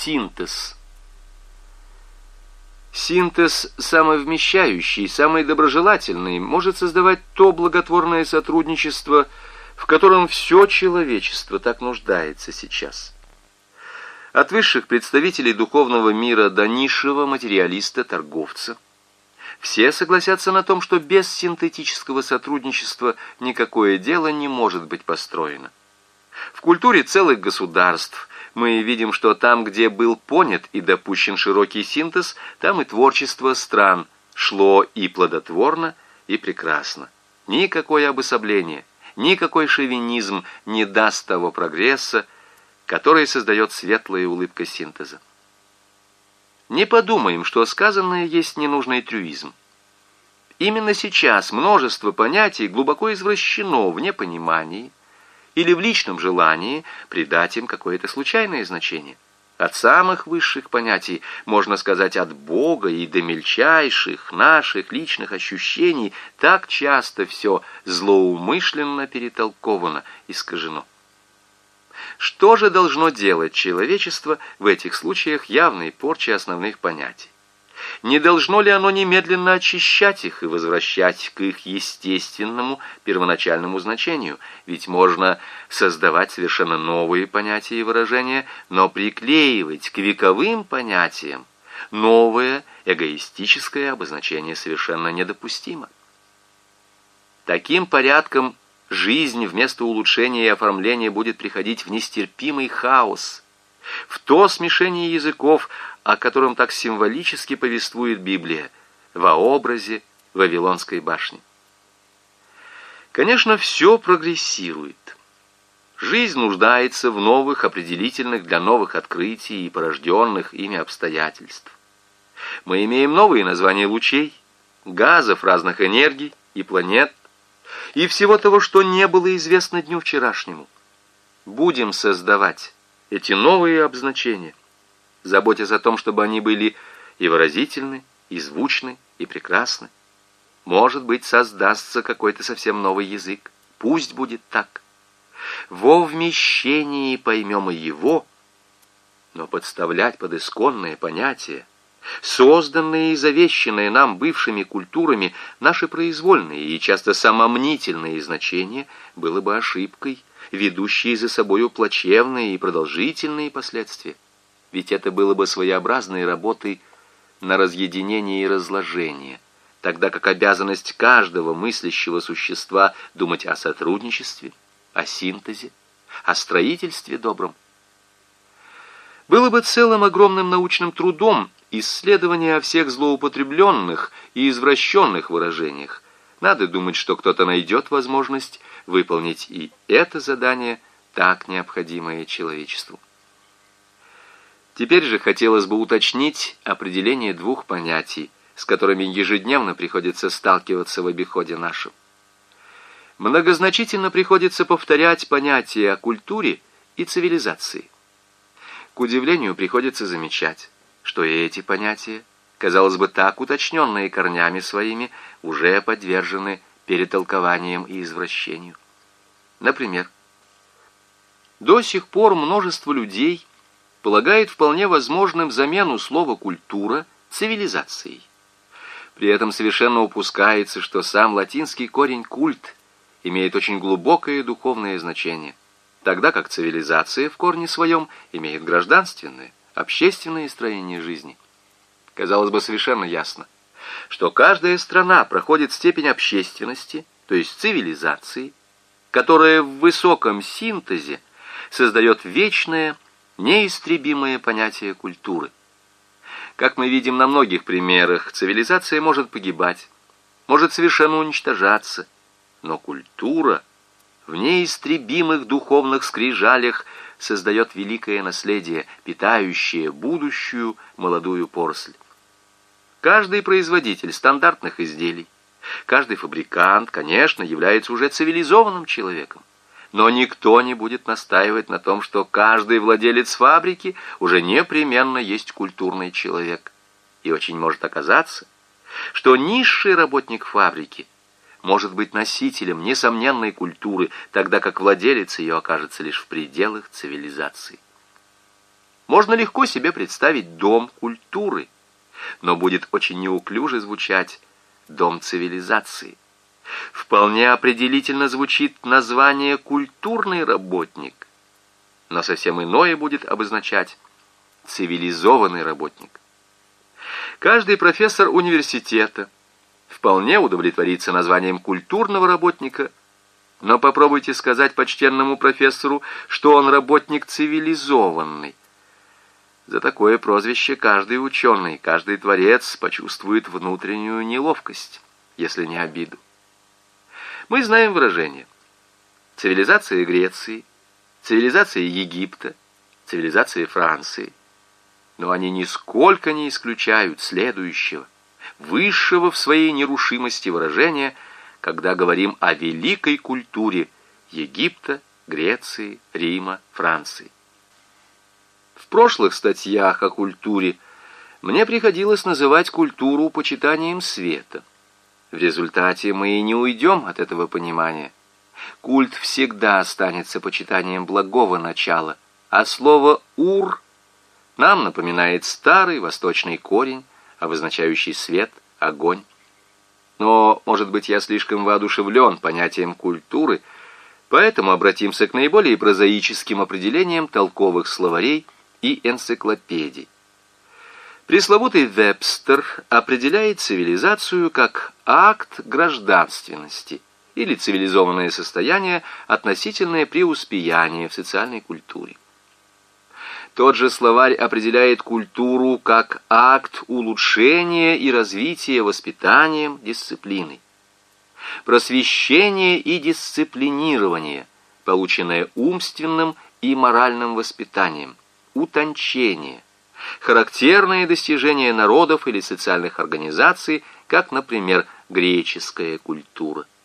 Синтез. Синтез, самый вмещающий, самый доброжелательный, может создавать то благотворное сотрудничество, в котором все человечество так нуждается сейчас. От высших представителей духовного мира до низшего материалиста-торговца все согласятся на том, что без синтетического сотрудничества никакое дело не может быть построено. В культуре целых государств мы видим, что там, где был понят и допущен широкий синтез, там и творчество стран шло и плодотворно, и прекрасно. Никакое обособление, никакой шовинизм не даст того прогресса, который создает светлая улыбка синтеза. Не подумаем, что сказанное есть ненужный трюизм. Именно сейчас множество понятий глубоко извращено в непонимании или в личном желании придать им какое-то случайное значение. От самых высших понятий, можно сказать, от Бога и до мельчайших наших личных ощущений, так часто все злоумышленно перетолковано, искажено. Что же должно делать человечество в этих случаях явной порчи основных понятий? Не должно ли оно немедленно очищать их и возвращать к их естественному первоначальному значению? Ведь можно создавать совершенно новые понятия и выражения, но приклеивать к вековым понятиям новое эгоистическое обозначение совершенно недопустимо. Таким порядком жизнь вместо улучшения и оформления будет приходить в нестерпимый хаос, в то смешение языков, о котором так символически повествует Библия, во образе Вавилонской башни. Конечно, все прогрессирует. Жизнь нуждается в новых, определительных для новых открытий и порожденных ими обстоятельств. Мы имеем новые названия лучей, газов разных энергий и планет, и всего того, что не было известно дню вчерашнему. Будем создавать эти новые обозначения, заботясь о том, чтобы они были и выразительны, и звучны, и прекрасны. Может быть, создастся какой-то совсем новый язык. Пусть будет так. Во вмещении поймем и его, но подставлять под исконные понятия, созданные и завещанные нам бывшими культурами, наши произвольные и часто самомнительные значения, было бы ошибкой, ведущей за собою плачевные и продолжительные последствия. Ведь это было бы своеобразной работой на разъединение и разложение, тогда как обязанность каждого мыслящего существа думать о сотрудничестве, о синтезе, о строительстве добром. Было бы целым огромным научным трудом исследование о всех злоупотребленных и извращенных выражениях. Надо думать, что кто-то найдет возможность выполнить и это задание, так необходимое человечеству. Теперь же хотелось бы уточнить определение двух понятий, с которыми ежедневно приходится сталкиваться в обиходе нашем. Многозначительно приходится повторять понятия о культуре и цивилизации. К удивлению, приходится замечать, что и эти понятия, казалось бы, так уточненные корнями своими, уже подвержены перетолкованиям и извращению. Например, до сих пор множество людей полагает вполне возможным замену слова «культура» цивилизацией. При этом совершенно упускается, что сам латинский корень «культ» имеет очень глубокое духовное значение, тогда как цивилизация в корне своем имеет гражданственное, общественное строение жизни. Казалось бы, совершенно ясно, что каждая страна проходит степень общественности, то есть цивилизации, которая в высоком синтезе создает вечное, неистребимое понятие культуры. Как мы видим на многих примерах, цивилизация может погибать, может совершенно уничтожаться, но культура в неистребимых духовных скрижалях создает великое наследие, питающее будущую молодую поросль. Каждый производитель стандартных изделий, каждый фабрикант, конечно, является уже цивилизованным человеком. Но никто не будет настаивать на том, что каждый владелец фабрики уже непременно есть культурный человек. И очень может оказаться, что низший работник фабрики может быть носителем несомненной культуры, тогда как владелец ее окажется лишь в пределах цивилизации. Можно легко себе представить дом культуры, но будет очень неуклюже звучать дом цивилизации. Вполне определительно звучит название «культурный работник», но совсем иное будет обозначать «цивилизованный работник». Каждый профессор университета вполне удовлетворится названием культурного работника, но попробуйте сказать почтенному профессору, что он работник цивилизованный. За такое прозвище каждый ученый, каждый творец почувствует внутреннюю неловкость, если не обиду. Мы знаем выражение: цивилизация Греции, цивилизация Египта, цивилизация Франции. Но они нисколько не исключают следующего, высшего в своей нерушимости выражения, когда говорим о великой культуре Египта, Греции, Рима, Франции. В прошлых статьях о культуре мне приходилось называть культуру почитанием света. В результате мы и не уйдем от этого понимания. Культ всегда останется почитанием благого начала, а слово «ур» нам напоминает старый восточный корень, обозначающий свет, огонь. Но, может быть, я слишком воодушевлен понятием культуры, поэтому обратимся к наиболее прозаическим определениям толковых словарей и энциклопедий. Пресловутый Вебстер определяет цивилизацию как акт гражданственности или цивилизованное состояние, относительное преуспеяние в социальной культуре. Тот же словарь определяет культуру как акт улучшения и развития воспитанием, дисциплиной. Просвещение и дисциплинирование, полученное умственным и моральным воспитанием, утончение, характерные достижения народов или социальных организаций, как, например, греческая культура.